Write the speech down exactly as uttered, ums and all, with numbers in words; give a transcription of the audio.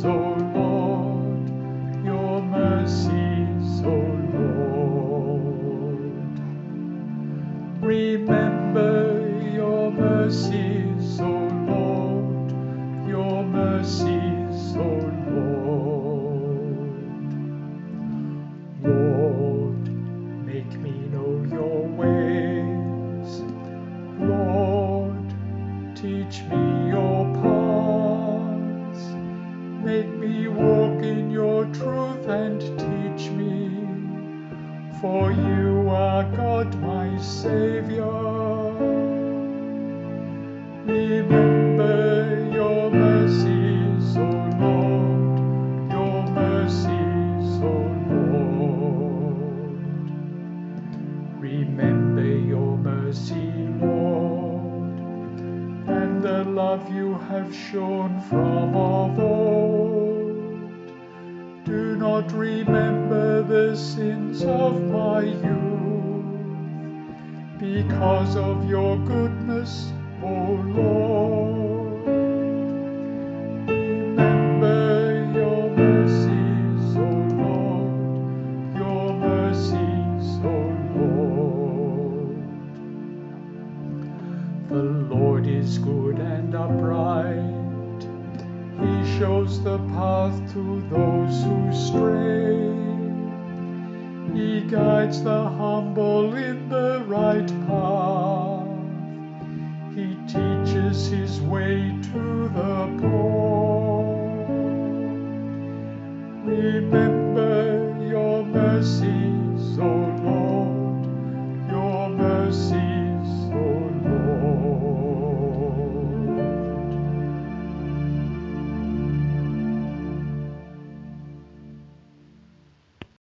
mercies, O Lord, your mercies, O Lord. Remember your mercies, O Lord, your mercies, O Lord. Lord, make me know your ways. Lord, teach me your paths. Make me walk in your truth and teach me. For you are God, my Savior. Remember your mercies, O Lord, your mercies, O Lord. Remember your mercy, Lord, and the love you have shown from of old. Do not remember the sins of my youth, because of your goodness, O Lord. Remember your mercies, O Lord, your mercies, O Lord. The Lord is good and upright. He shows the path to those who stray. He guides the humble in the right path. He teaches his way to the poor. Remember your mercy,